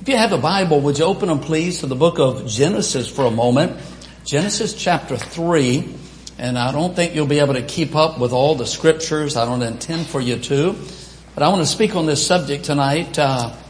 If you have a Bible, would you open them please to the book of Genesis for a moment? Genesis chapter 3. And I don't think you'll be able to keep up with all the scriptures. I don't intend for you to. But I want to speak on this subject tonight.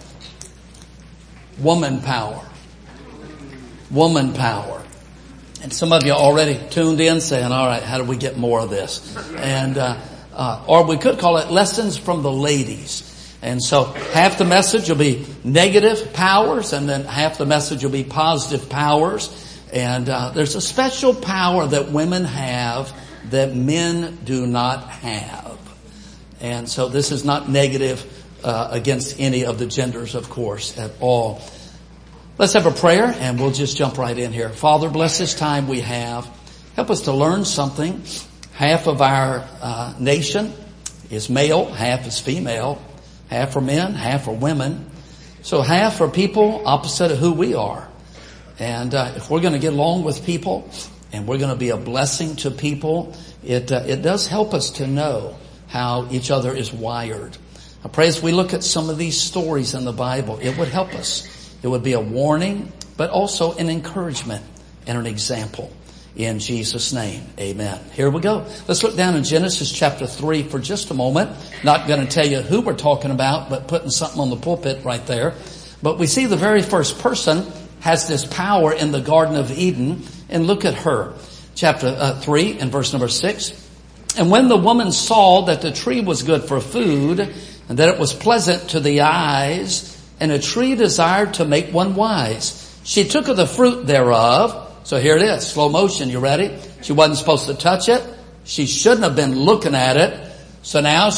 Woman power. Woman power. And some of you already tuned in saying, all right, how do we get more of this? And, or we could call it lessons from the ladies. And so half the message will be negative powers, and then half the message will be positive powers. And there's a special power that women have that men do not have. And so this is not negative against any of the genders, of course, at all. Let's have a prayer, and we'll just jump right in here. Father, bless this time we have. Help us to learn something. Half of our nation is male, half is female. Half are men, half are women. So half are people opposite of who we are. And if we're going to get along with people and we're going to be a blessing to people, it does help us to know how each other is wired. I pray as we look at some of these stories in the Bible, it would help us. It would be a warning, but also an encouragement and an example. In Jesus' name, amen. Here we go. Let's look down in Genesis chapter 3 for just a moment. Not going to tell you who we're talking about, but putting something on the pulpit right there. But we see the very first person has this power in the Garden of Eden. And look at her. Chapter 3 and verse number 6. And when the woman saw that the tree was good for food, and that it was pleasant to the eyes, and a tree desired to make one wise, she took of the fruit thereof. So here it is, slow motion, you ready? She wasn't supposed to touch it. She shouldn't have been looking at it. So now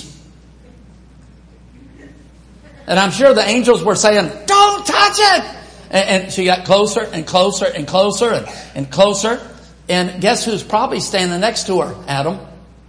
and I'm sure the angels were saying, don't touch it! And she got closer and closer and closer and closer. And guess who's probably standing next to her? Adam.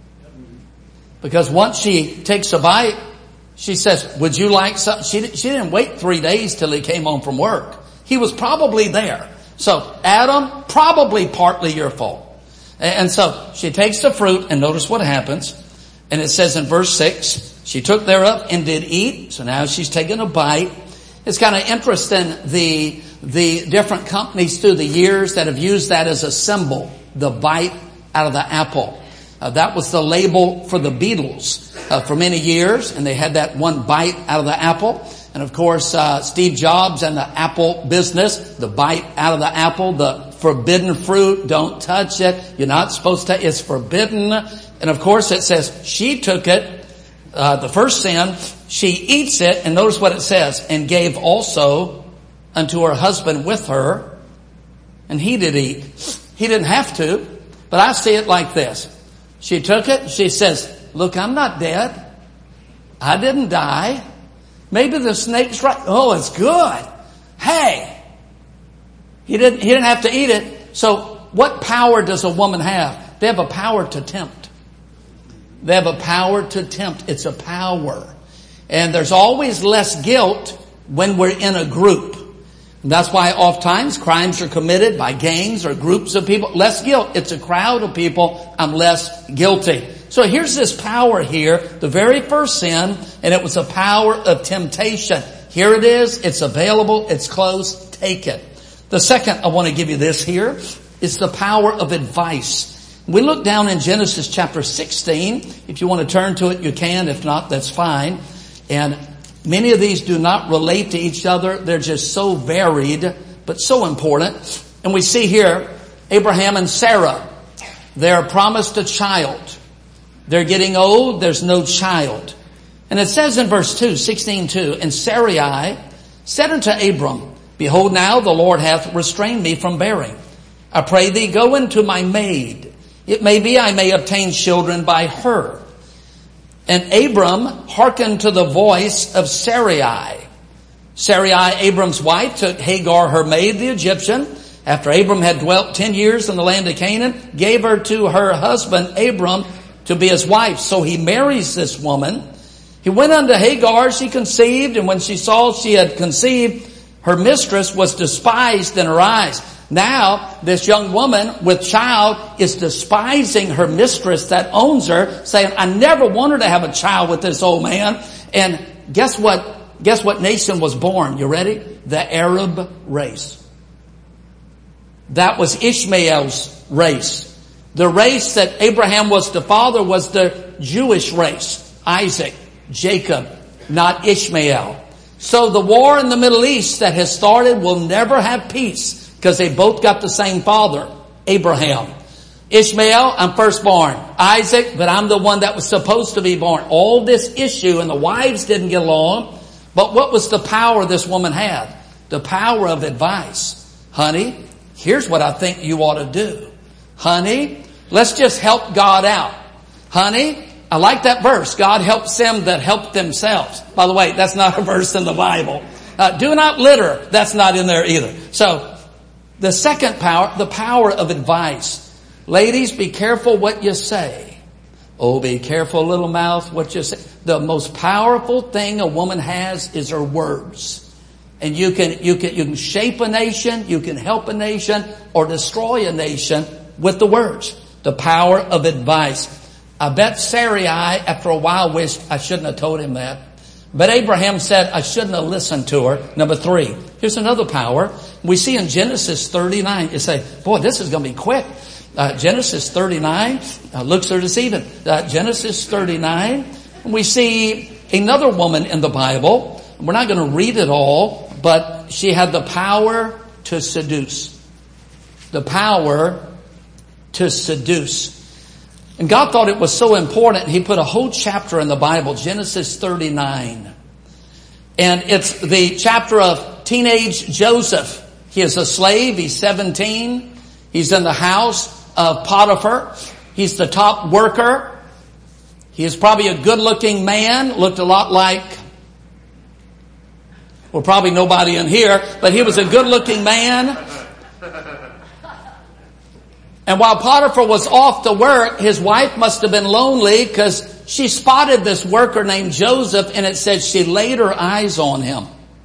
Because once she takes a bite, she says, would you like something? She didn't wait 3 days till he came home from work. He was probably there. So, Adam, probably partly your fault. And so, she takes the fruit, and notice what happens. And it says in verse 6, she took thereof and did eat. So now she's taking a bite. It's kind of interesting, the different companies through the years that have used that as a symbol, the bite out of the apple. That was the label for the Beatles for many years, and they had that one bite out of the apple. And of course, Steve Jobs and the Apple business, the bite out of the apple, the forbidden fruit, don't touch it. You're not supposed to, it's forbidden. And of course it says she took it, the first sin, she eats it, and notice what it says, and gave also unto her husband with her, and he did eat. He didn't have to, but I see it like this. She took it, she says, look, I'm not dead. I didn't die. Maybe the snake's right. Oh, it's good. Hey, he didn't have to eat it. So what power does a woman have? They have a power to tempt. They have a power to tempt. It's a power. And there's always less guilt when we're in a group. And that's why oftentimes crimes are committed by gangs or groups of people. Less guilt. It's a crowd of people. I'm less guilty. So here's this power here, the very first sin, and it was a power of temptation. Here it is, it's available, it's close, take it. The second, I want to give you this here, is the power of advice. We look down in Genesis chapter 16. If you want to turn to it, you can. If not, that's fine. And many of these do not relate to each other. They're just so varied, but so important. And we see here, Abraham and Sarah, they're promised a child. They're getting old. There's no child. And it says in verse 2, 16:2, and Sarai said unto Abram, behold, now the Lord hath restrained me from bearing. I pray thee, go into my maid. It may be I may obtain children by her. And Abram hearkened to the voice of Sarai. Sarai, Abram's wife, took Hagar, her maid, the Egyptian, after Abram had dwelt 10 years in the land of Canaan, gave her to her husband, Abram, to be his wife. So he marries this woman. He went unto Hagar, she conceived, and when she saw she had conceived, her mistress was despised in her eyes. Now, this young woman with child is despising her mistress that owns her, saying, I never wanted to have a child with this old man. And guess what nation was born? You ready? the Arab race. That was Ishmael's race. The race that Abraham was to father was the Jewish race. Isaac, Jacob, not Ishmael. So the war in the Middle East that has started will never have peace because they both got the same father, Abraham. Ishmael, I'm firstborn. Isaac, but I'm the one that was supposed to be born. All this issue, and the wives didn't get along. But what was the power this woman had? The power of advice. Honey, here's what I think you ought to do. Honey, let's just help God out. Honey, I like that verse. God helps them that help themselves. By the way, that's not a verse in the Bible. Do not litter. That's not in there either. So, the second power, the power of advice. Ladies, be careful what you say. Oh, be careful, little mouth, what you say. The most powerful thing a woman has is her words. And you can shape a nation, you can help a nation, or destroy a nation with the words. The power of advice. I bet Sarai, after a while, wished I shouldn't have told him that. But Abraham said I shouldn't have listened to her. Number 3. Here's another power. We see in Genesis 39. You say, boy, this is going to be quick. Genesis 39 looks are deceiving. Genesis 39. We see another woman in the Bible. We're not going to read it all, but she had the power to seduce. The power to seduce. And God thought it was so important, He put a whole chapter in the Bible, Genesis 39. And it's the chapter of teenage Joseph. He is a slave. He's 17. He's in the house of Potiphar. He's the top worker. He is probably a good-looking man. Looked a lot like, well, probably nobody in here, but he was a good-looking man. And while Potiphar was off to work, his wife must have been lonely because she spotted this worker named Joseph, and it said she laid her eyes on him.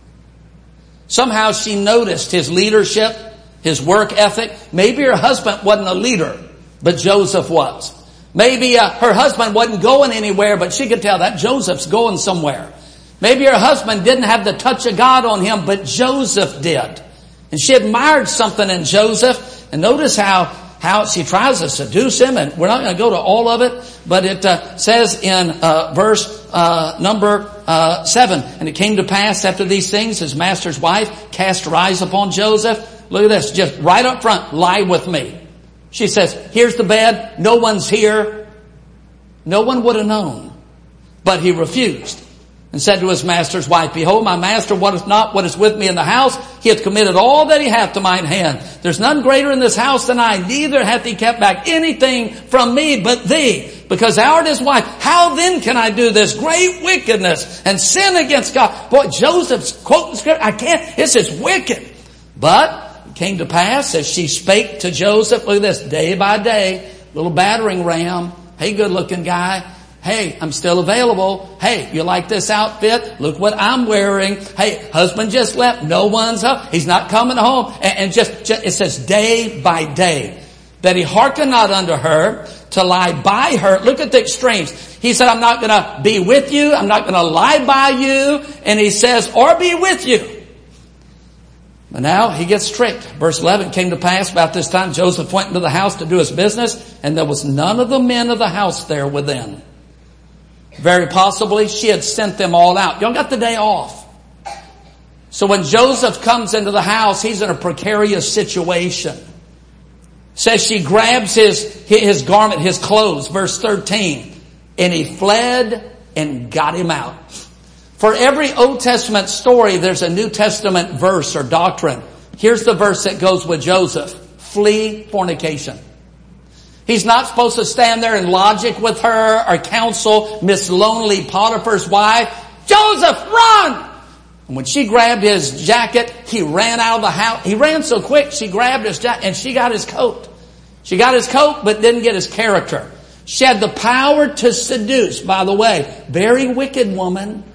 Somehow she noticed his leadership, his work ethic. Maybe her husband wasn't a leader, but Joseph was. Maybe her husband wasn't going anywhere, but she could tell that Joseph's going somewhere. Maybe her husband didn't have the touch of God on him, but Joseph did. And she admired something in Joseph. And notice how she tries to seduce him, and we're not going to go to all of it, but it says in verse number 7, and it came to pass after these things, his master's wife cast her eyes upon Joseph. Look at this, just right up front, lie with me. She says, here's the bed, no one's here. No one would have known, but he refused. And said to his master's wife, behold, my master wotteth not what is with me in the house. He hath committed all that he hath to mine hand. There's none greater in this house than I. Neither hath he kept back anything from me but thee, because thou art his wife. How then can I do this great wickedness and sin against God? Boy, Joseph's quoting scripture. I can't. This is wicked. But it came to pass as she spake to Joseph. Look at this. Day by day, little battering ram. Hey, good looking guy. Hey, I'm still available. Hey, you like this outfit? Look what I'm wearing. Hey, husband just left. No one's up. He's not coming home. And just it says day by day that he hearkened not unto her to lie by her. Look at the extremes. He said, I'm not going to be with you. I'm not going to lie by you. And he says, or be with you. But now he gets strict. Verse 11, came to pass about this time, Joseph went into the house to do his business, and there was none of the men of the house there within. Very possibly she had sent them all out. Y'all got the day off. So when Joseph comes into the house, he's in a precarious situation. Says she grabs his garment, his clothes, verse 13, and he fled and got him out. For every Old Testament story, there's a New Testament verse or doctrine. Here's the verse that goes with Joseph. Flee fornication. He's not supposed to stand there in logic with her or counsel Miss Lonely Potiphar's wife. Joseph, run! And when she grabbed his jacket, he ran out of the house. He ran so quick, she grabbed his jacket and she got his coat. She got his coat, but didn't get his character. She had the power to seduce, by the way. Very wicked woman.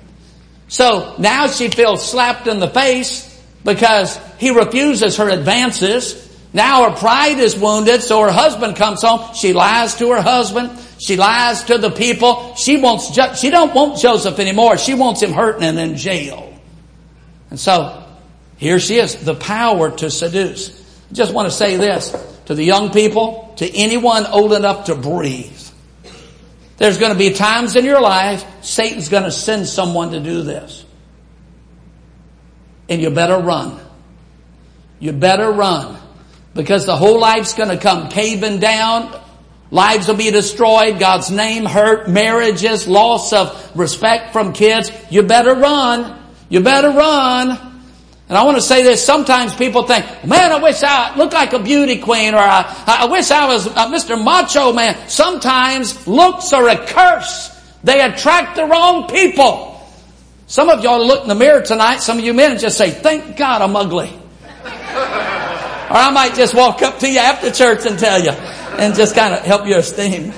So now she feels slapped in the face because he refuses her advances. Now her pride is wounded, so her husband comes home. She lies to her husband. She lies to the people. She don't want Joseph anymore. She wants him hurting and in jail. And so Here she is, the power to seduce. I just want to say this to the young people, to anyone old enough to breathe. There's going to be times in your life, Satan's going to send someone to do this. And you better run. You better run. Because the whole life's going to come caving down. Lives will be destroyed. God's name hurt. Marriages, loss of respect from kids. You better run. You better run. And I want to say this. Sometimes people think, man, I wish I looked like a beauty queen, or I wish I was Mr. Macho Man. Sometimes looks are a curse. They attract the wrong people. Some of you ought to look in the mirror tonight. Some of you men just say, thank God I'm ugly. Or I might just walk up to you after church and tell you, and just kind of help your esteem.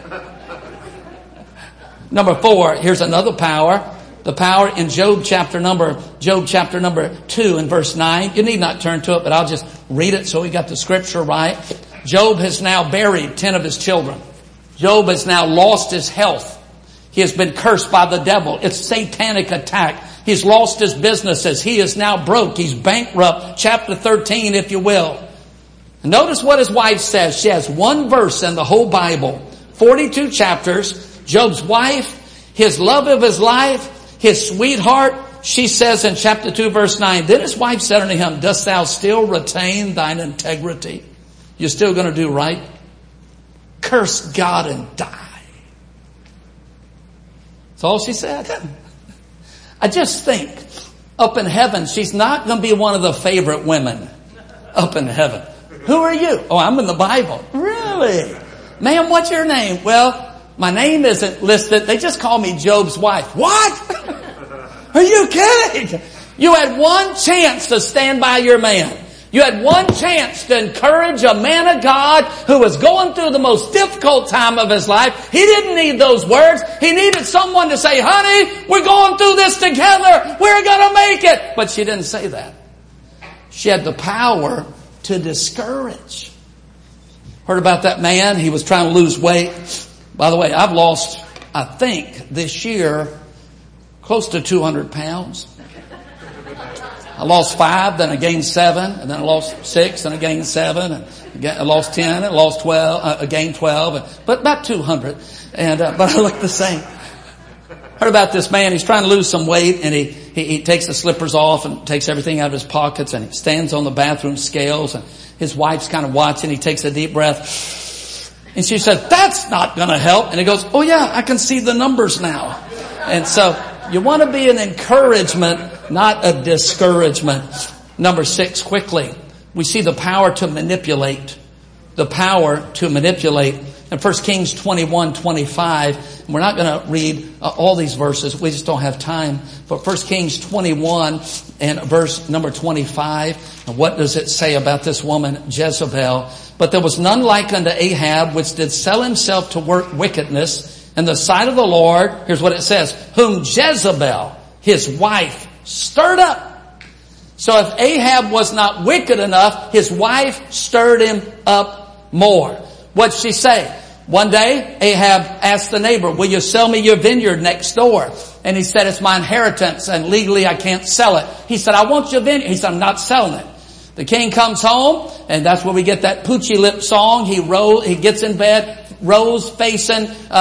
Number 4, here's another power. The power in Job chapter number 2 and verse 9. You need not turn to it, but I'll just read it so we got the scripture right. Job has now buried 10 of his children. Job has now lost his health. He has been cursed by the devil. It's satanic attack. He's lost his businesses. He is now broke. He's bankrupt. Chapter 13, if you will. And notice what his wife says. She has one verse in the whole Bible. 42 chapters. Job's wife, his love of his life, his sweetheart, she says in chapter 2, verse 9, then his wife said unto him, dost thou still retain thine integrity? You're still going to do right? Curse God and die. That's all she said. I just think up in heaven, she's not going to be one of the favorite women up in heaven. Who are you? Oh, I'm in the Bible. Really? Ma'am, what's your name? Well, my name isn't listed. They just call me Job's wife. What? Are you kidding? You had one chance to stand by your man. You had one chance to encourage a man of God who was going through the most difficult time of his life. He didn't need those words. He needed someone to say, honey, we're going through this together. We're going to make it. But she didn't say that. She had the power to discourage. Heard about that man? He was trying to lose weight. By the way, I've lost, I think, this year, close to 200 pounds. I lost 5, then I gained 7, and then I lost 6, and I gained 7, and I lost 10, and I lost 12, I gained 12, but about 200. And, but I look the same. Heard about this man, he's trying to lose some weight, and he takes the slippers off and takes everything out of his pockets, and he stands on the bathroom scales, and his wife's kind of watching. He takes a deep breath, and she said, that's not going to help. And he goes, oh yeah, I can see the numbers now. And so you want to be an encouragement, not a discouragement. Number 6, quickly, we see the power to manipulate. The power to manipulate. In 1 Kings 21:25, we're not going to read all these verses. We just don't have time. But 1 Kings 21 and verse number 25. And what does it say about this woman, Jezebel? But there was none like unto Ahab, which did sell himself to work wickedness in the sight of the Lord. Here's what it says. Whom Jezebel, his wife, stirred up. So if Ahab was not wicked enough, his wife stirred him up more. What'd she say? One day, Ahab asked the neighbor, will you sell me your vineyard next door? And he said, it's my inheritance and legally I can't sell it. He said, I want your vineyard. He said, I'm not selling it. The king comes home, and that's where we get that Poochie Lip song. He gets in bed, rose facing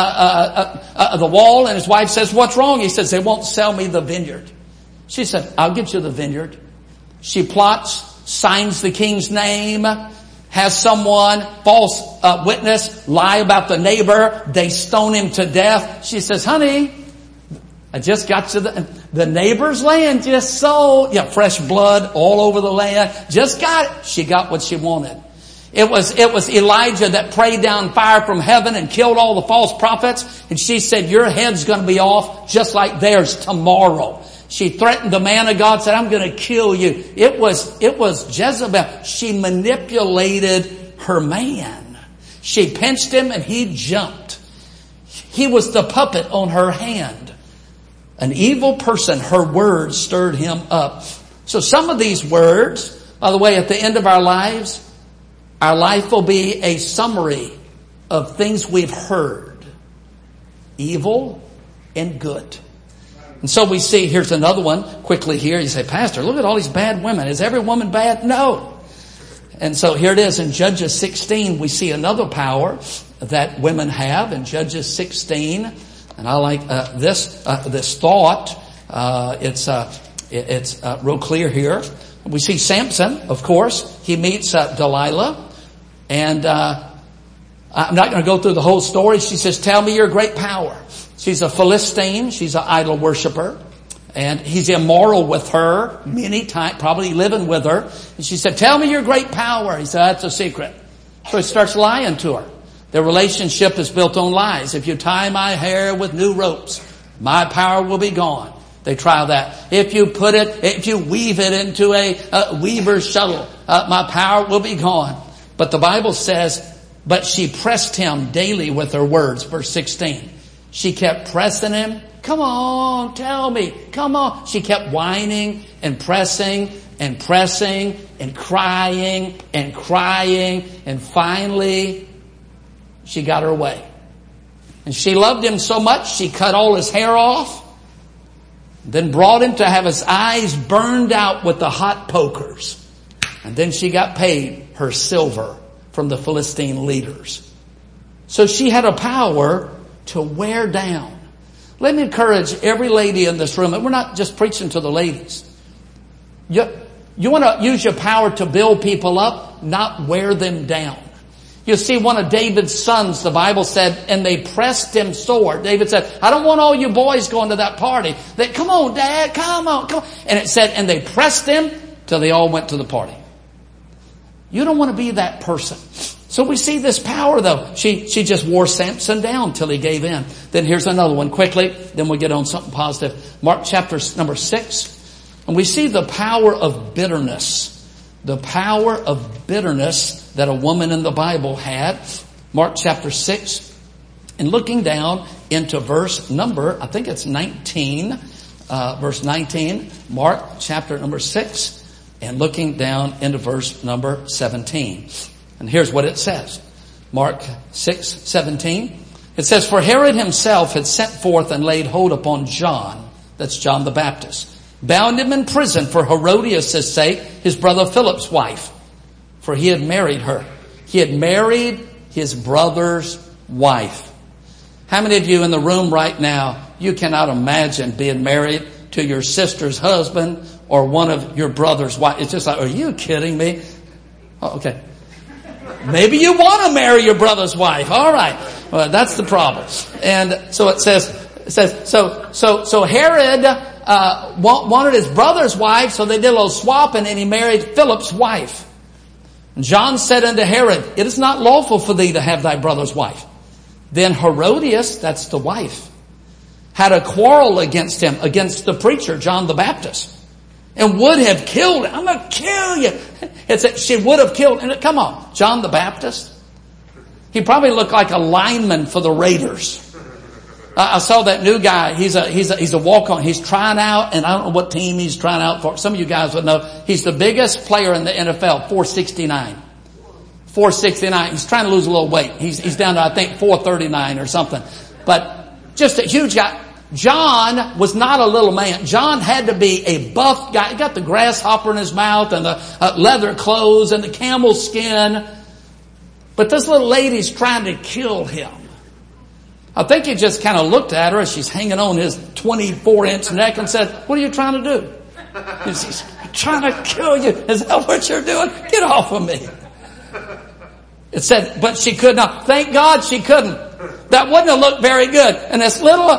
the wall, and his wife says, what's wrong? He says, they won't sell me the vineyard. She said, I'll get you the vineyard. She plots, signs the king's name, has someone, false witness, lie about the neighbor. They stone him to death. She says, honey, I just got you the neighbor's land just sold. Yeah, fresh blood all over the land. Just got it. She got what she wanted. It was Elijah that prayed down fire from heaven and killed all the false prophets. And she said, your head's going to be off just like theirs tomorrow. She threatened the man of God, said, I'm going to kill you. It was Jezebel. She manipulated her man. She pinched him and he jumped. He was the puppet on her hand. An evil person, her words stirred him up. So some of these words, by the way, at the end of our lives, our life will be a summary of things we've heard. Evil and good. And so we see, here's another one quickly here. You say, Pastor, look at all these bad women. Is every woman bad? No. And so here it is in Judges 16. We see another power that women have in Judges 16. And I like this thought. It's real clear here. We see Samson, of course. He meets Delilah. And I'm not going to go through the whole story. She says, tell me your great power. She's a Philistine. She's an idol worshiper. And he's immoral with her many times, probably living with her. And she said, tell me your great power. He said, that's a secret. So he starts lying to her. Their relationship is built on lies. If you tie my hair with new ropes, my power will be gone. They try that. If you weave it into a weaver's shuttle, my power will be gone. But the Bible says, but she pressed him daily with her words. Verse 16. She kept pressing him. Come on, tell me. Come on. She kept whining and pressing and pressing and crying and crying. And finally, she got her way. And she loved him so much, she cut all his hair off. Then brought him to have his eyes burned out with the hot pokers. And then she got paid her silver from the Philistine leaders. So she had a power to wear down. Let me encourage every lady in this room, and we're not just preaching to the ladies. You want to use your power to build people up, not wear them down. You see, one of David's sons, the Bible said, and they pressed him sore. David said, I don't want all you boys going to that party. Come on, Dad, come on. And it said, and they pressed him till they all went to the party. You don't want to be that person. So we see this power though. She just wore Samson down till he gave in. Then here's another one quickly. Then we'll get on something positive. Mark chapter number 6. And we see the power of bitterness. The power of bitterness that a woman in the Bible had. Mark chapter 6. And looking down into verse number, I think it's 19. Verse 19. Mark chapter number 6. And looking down into verse number 17. And here's what it says. Mark 6:17. It says, for Herod himself had sent forth and laid hold upon John. That's John the Baptist. Bound him in prison for Herodias' sake, his brother Philip's wife. For he had married her. He had married his brother's wife. How many of you in the room right now, you cannot imagine being married to your sister's husband or one of your brother's wife? It's just like, are you kidding me? Oh, okay. Maybe you want to marry your brother's wife. All right. Well, that's the problem. And so it says, so Herod, wanted his brother's wife, so they did a little swapping and he married Philip's wife. And John said unto Herod, it is not lawful for thee to have thy brother's wife. Then Herodias, that's the wife, had a quarrel against him, against the preacher, John the Baptist. And would have killed him. I'm going to kill you. She would have killed him. Come on. John the Baptist. He probably looked like a lineman for the Raiders. I saw that new guy. He's a walk-on. He's trying out, and I don't know what team he's trying out for. Some of you guys would know. He's the biggest player in the NFL, 469. 469. He's trying to lose a little weight. He's down to, I think, 439 or something. But just a huge guy. John was not a little man. John had to be a buff guy. He got the grasshopper in his mouth and the leather clothes and the camel skin. But this little lady's trying to kill him. I think he just kind of looked at her as she's hanging on his 24-inch neck and said, what are you trying to do? He's trying to kill you. Is that what you're doing? Get off of me. It said, but she could not. Thank God she couldn't. That wouldn't have looked very good. And this little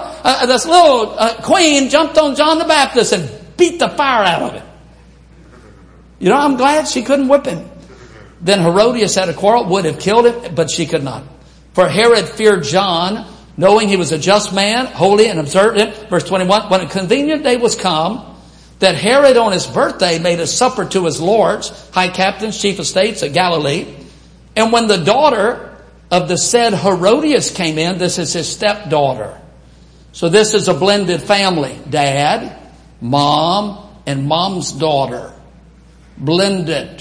queen jumped on John the Baptist and beat the fire out of him. You know, I'm glad she couldn't whip him. Then Herodias had a quarrel, would have killed him, but she could not. For Herod feared John, knowing he was a just man, holy and observed him. Verse 21, when a convenient day was come, that Herod on his birthday made a supper to his lords, high captains, chief of states of Galilee. And when the daughter of the said Herodias came in, this is his stepdaughter. So this is a blended family. Dad, mom, and mom's daughter. Blended.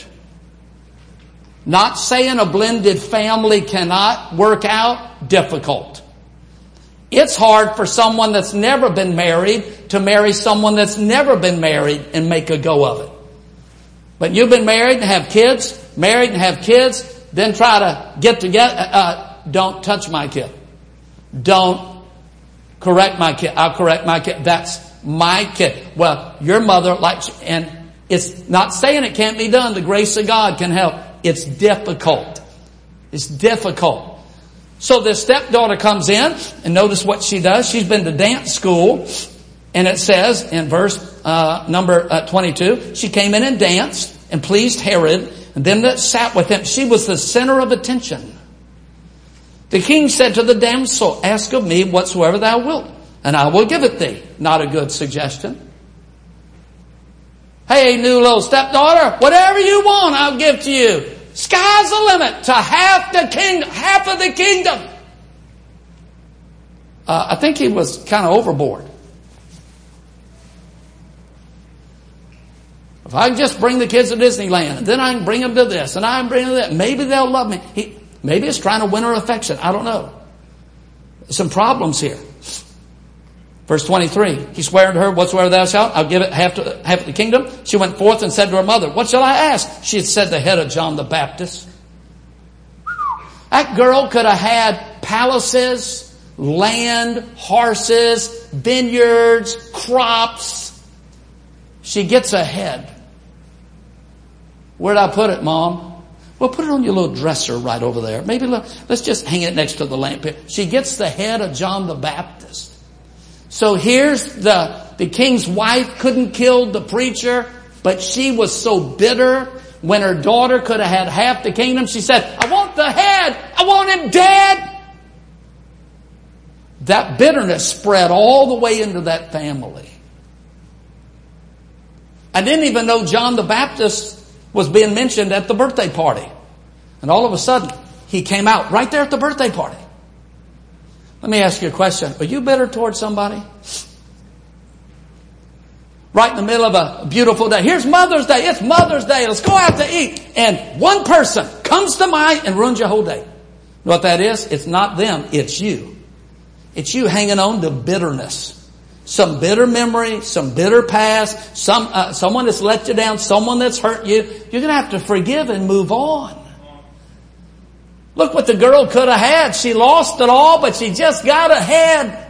Not saying a blended family cannot work out. Difficult. It's hard for someone that's never been married to marry someone that's never been married and make a go of it. But you've been married and have kids, then try to get together. Don't touch my kid. Don't correct my kid. I'll correct my kid. That's my kid. Well, your mother likes, and it's not saying it can't be done. The grace of God can help. It's difficult. It's difficult. So this stepdaughter comes in, and notice what she does. She's been to dance school, and it says in verse number 22, she came in and danced and pleased Herod, and them that sat with him. She was the center of attention. The king said to the damsel, ask of me whatsoever thou wilt, and I will give it thee. Not a good suggestion. Hey, new little stepdaughter, whatever you want, I'll give to you. Sky's the limit to half of the kingdom. I think he was kind of overboard. If I can just bring the kids to Disneyland, and then I can bring them to this, and I can bring them to that, maybe they'll love me. Maybe it's trying to win her affection. I don't know. There's some problems here. Verse 23, he sware unto her, whatsoever thou shalt, I'll give it half of the kingdom. She went forth and said to her mother, what shall I ask? She had said the head of John the Baptist. That girl could have had palaces, land, horses, vineyards, crops. She gets ahead. Where'd I put it, Mom? Well, put it on your little dresser right over there. Maybe let's just hang it next to the lamp here. She gets the head of John the Baptist. So here's the king's wife couldn't kill the preacher, but she was so bitter when her daughter could have had half the kingdom. She said, I want the head. I want him dead. That bitterness spread all the way into that family. I didn't even know John the Baptist was being mentioned at the birthday party. And all of a sudden, he came out right there at the birthday party. Let me ask you a question. Are you bitter towards somebody? Right in the middle of a beautiful day. Here's Mother's Day. It's Mother's Day. Let's go out to eat. And one person comes to mind and ruins your whole day. You know what that is? It's not them. It's you. It's you hanging on to bitterness. Some bitter memory, some bitter past, someone that's let you down, someone that's hurt you. You're going to have to forgive and move on. Look what the girl could have had. She lost it all, but she just got ahead.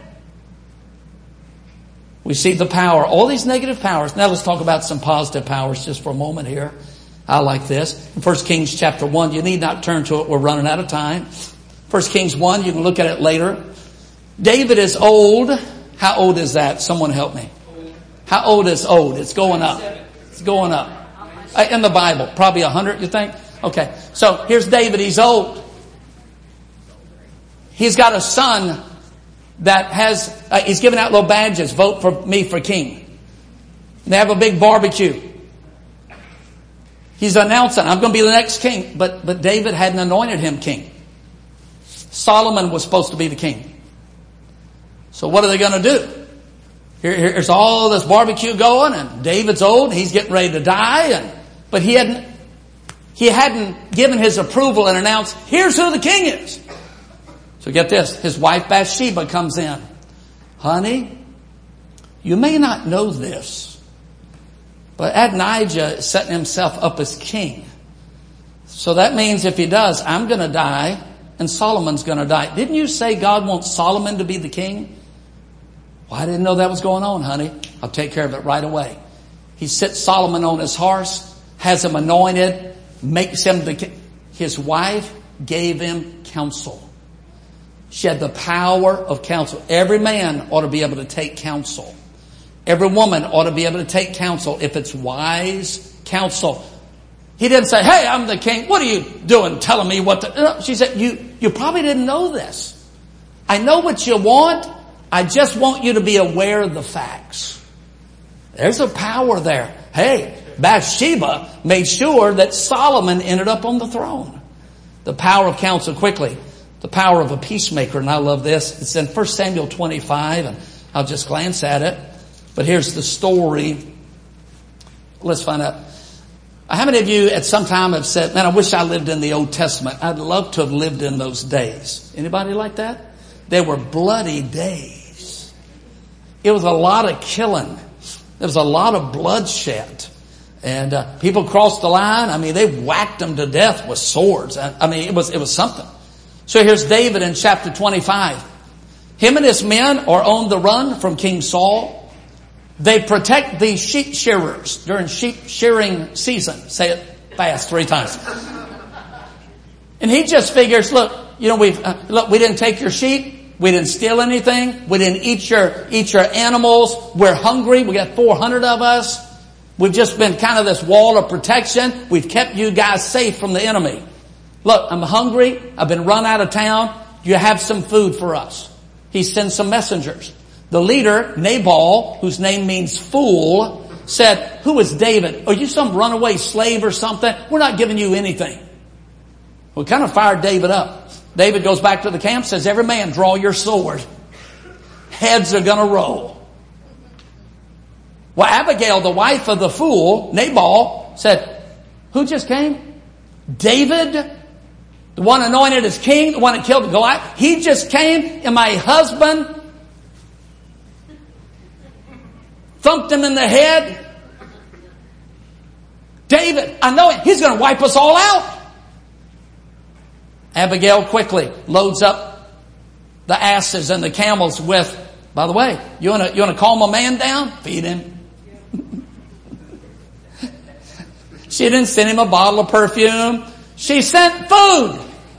We see the power, all these negative powers. Now let's talk about some positive powers just for a moment here. I like this. In 1 Kings chapter 1, you need not turn to it. We're running out of time. 1 Kings 1, you can look at it later. David is old. How old is that? Someone help me. How old is old? It's going up. It's going up. In the Bible, probably 100, you think? Okay. So here's David. He's old. He's got a son that he's giving out little badges. Vote for me for king. And they have a big barbecue. He's announcing, I'm going to be the next king. But David hadn't anointed him king. Solomon was supposed to be the king. So what are they going to do? Here's all this barbecue going, and David's old, and he's getting ready to die, but he hadn't given his approval and announced, here's who the king is. So get this, his wife Bathsheba comes in. Honey, you may not know this, but Adonijah is setting himself up as king. So that means if he does, I'm going to die and Solomon's going to die. Didn't you say God wants Solomon to be the king? Well, I didn't know that was going on, honey. I'll take care of it right away. He sits Solomon on his horse, has him anointed, makes him the king. His wife gave him counsel. She had the power of counsel. Every man ought to be able to take counsel. Every woman ought to be able to take counsel if it's wise counsel. He didn't say, hey, I'm the king. What are you doing telling me what to... No, she said, you probably didn't know this. I know what you want. I just want you to be aware of the facts. There's a power there. Hey, Bathsheba made sure that Solomon ended up on the throne. The power of counsel quickly. The power of a peacemaker, and I love this. It's in 1 Samuel 25, and I'll just glance at it. But here's the story. Let's find out. How many of you at some time have said, man, I wish I lived in the Old Testament. I'd love to have lived in those days. Anybody like that? they were bloody days. It was a lot of killing. There was a lot of bloodshed. And people crossed the line. I mean, they whacked them to death with swords. I mean, it was something. So here's David in chapter 25. Him and his men are on the run from King Saul. They protect the sheep shearers during sheep shearing season. Say it fast 3 times. And he just figures, look, we didn't take your sheep. We didn't steal anything. We didn't eat your animals. We're hungry. We got 400 of us. We've just been kind of this wall of protection. We've kept you guys safe from the enemy. Look, I'm hungry. I've been run out of town. You have some food for us. He sends some messengers. The leader, Nabal, whose name means fool, said, who is David? Are you some runaway slave or something? We're not giving you anything. We kind of fired David up. David goes back to the camp, says, every man draw your sword. Heads are going to roll. Well, Abigail, the wife of the fool, Nabal, said, who just came? David, the one anointed as king, the one that killed Goliath. He just came and my husband thumped him in the head. David, I know it. He's going to wipe us all out. Abigail quickly loads up the asses and the camels with, by the way, you want to calm a man down? Feed him. She didn't send him a bottle of perfume. She sent food.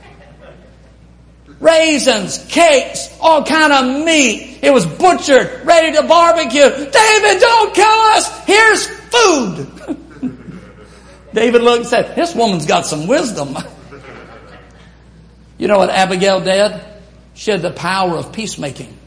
Raisins, cakes, all kind of meat. It was butchered, ready to barbecue. David, don't kill us. Here's food. David looked and said, this woman's got some wisdom. You know what Abigail did? She had the power of peacemaking.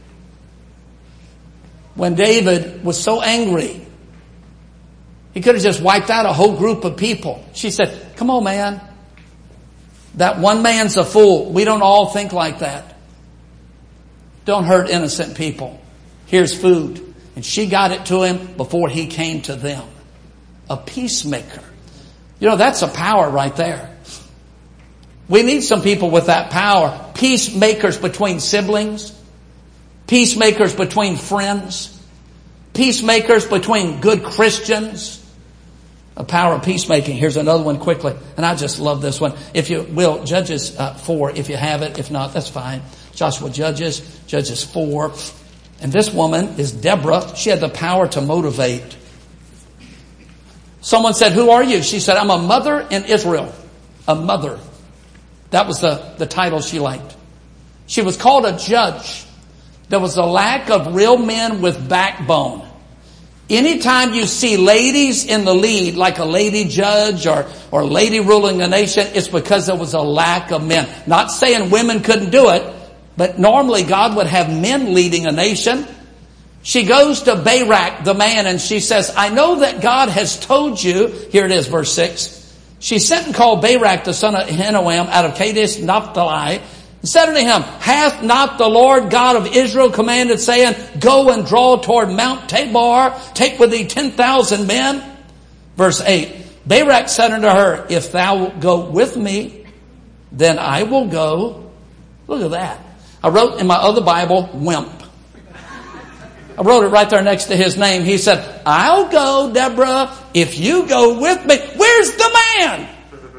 When David was so angry, he could have just wiped out a whole group of people. She said, come on, man. That one man's a fool. We don't all think like that. Don't hurt innocent people. Here's food. And she got it to him before he came to them. A peacemaker. That's a power right there. We need some people with that power. Peacemakers between siblings. Peacemakers between friends. Peacemakers between good Christians. A power of peacemaking. Here's another one quickly. And I just love this one. If you will, Judges 4, if you have it. If not, that's fine. Joshua Judges 4. And this woman is Deborah. She had the power to motivate. Someone said, who are you? She said, I'm a mother in Israel. A mother. That was the title she liked. She was called a judge. There was a lack of real men with backbone. Anytime you see ladies in the lead, like a lady judge or lady ruling a nation, it's because there was a lack of men. Not saying women couldn't do it, but normally God would have men leading a nation. She goes to Barak, the man, and she says, I know that God has told you, here it is, verse 6. She sent and called Barak, the son of Ahinoam, out of Kadesh Naphtali, and said unto him, hath not the Lord God of Israel commanded, saying, go and draw toward Mount Tabor, take with thee 10,000 men? Verse 8, Barak said unto her, if thou go with me, then I will go. Look at that. I wrote in my other Bible, wimp. I wrote it right there next to his name. He said, I'll go, Deborah, if you go with me. Where's the man?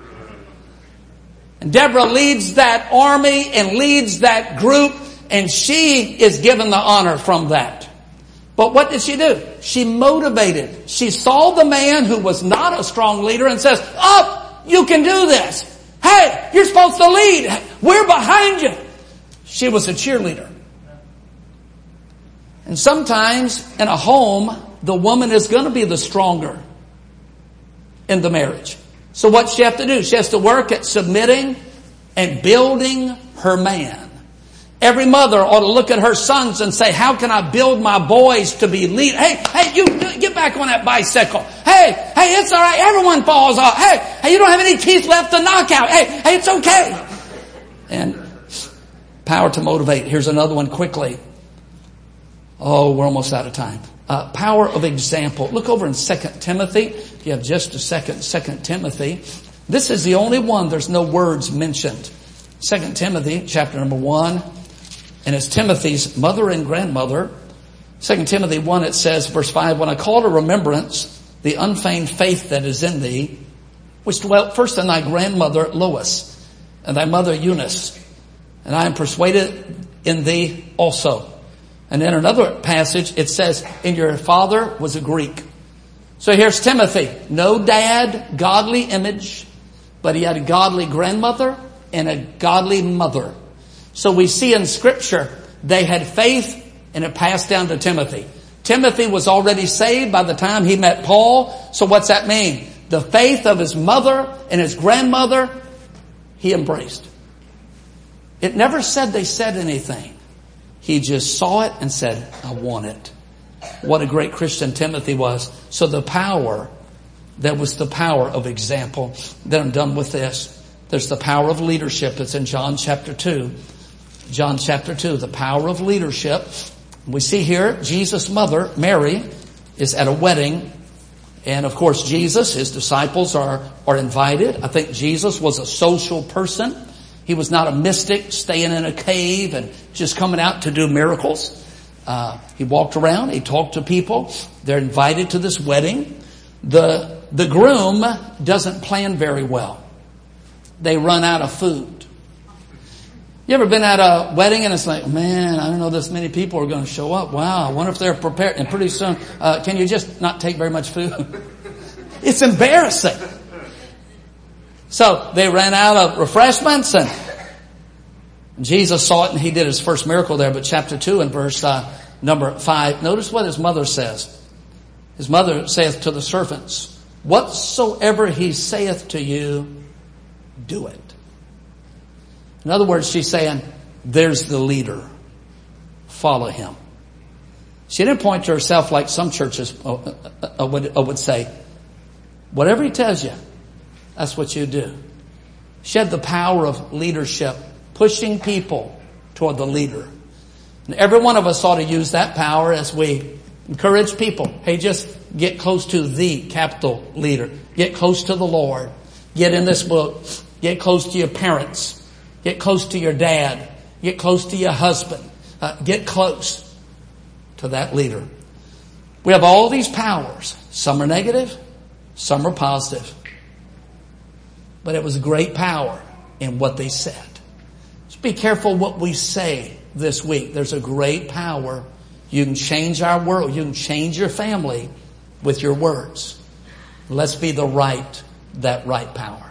And Deborah leads that army and leads that group, and she is given the honor from that. But what did she do? She motivated. She saw the man who was not a strong leader and says, up, you can do this. Hey, you're supposed to lead. We're behind you. She was a cheerleader. And sometimes in a home, the woman is going to be the stronger in the marriage. So what she have to do? She has to work at submitting and building her man. Every mother ought to look at her sons and say, how can I build my boys to be lead? Hey, you get back on that bicycle. Hey, it's all right. Everyone falls off. Hey, you don't have any teeth left to knock out. Hey, it's okay. And power to motivate. Here's another one quickly. Oh, we're almost out of time. Power of example. Look over in 2 Timothy. If you have just a second, 2 Timothy. This is the only one there's no words mentioned. 2 Timothy, chapter number 1. and is Timothy's mother and grandmother. 2 Timothy 1, it says, verse 5, when I call to remembrance the unfeigned faith that is in thee, which dwelt first in thy grandmother Lois, and thy mother Eunice, and I am persuaded in thee also. And in another passage, it says, and your father was a Greek. So here's Timothy. No dad, godly image, but he had a godly grandmother and a godly mother. So we see in Scripture, they had faith and it passed down to Timothy. Timothy was already saved by the time he met Paul. So what's that mean? The faith of his mother and his grandmother, he embraced. It never said they said anything. He just saw it and said, I want it. What a great Christian Timothy was. So the power, there was the power of example. Then I'm done with this. There's the power of leadership. It's in John chapter 2. John chapter 2, the power of leadership. We see here Jesus' mother, Mary, is at a wedding. And of course, Jesus, his disciples are invited. I think Jesus was a social person. He was not a mystic staying in a cave and just coming out to do miracles. He walked around. He talked to people. They're invited to this wedding. The groom doesn't plan very well. They run out of food. You ever been at a wedding and it's like, man, I don't know this many people are going to show up. Wow, I wonder if they're prepared. And pretty soon, can you just not take very much food? It's embarrassing. So they ran out of refreshments and Jesus saw it and he did his first miracle there. But chapter 2 and verse number 5, notice what his mother says. His mother saith to the servants, whatsoever he saith to you, do it. In other words, she's saying, there's the leader. Follow him. She didn't point to herself like some churches would say. Whatever he tells you, that's what you do. She had the power of leadership, pushing people toward the leader. And every one of us ought to use that power as we encourage people. Hey, just get close to the capital leader. Get close to the Lord. Get in this book. Get close to your parents. Get close to your dad. Get close to your husband. Get close to that leader. We have all these powers. Some are negative. Some are positive. But it was great power in what they said. Just be careful what we say this week. There's a great power. You can change our world. You can change your family with your words. Let's be that right power.